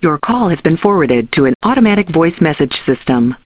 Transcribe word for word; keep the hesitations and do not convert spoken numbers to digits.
Your call has been forwarded to an automatic voice message system.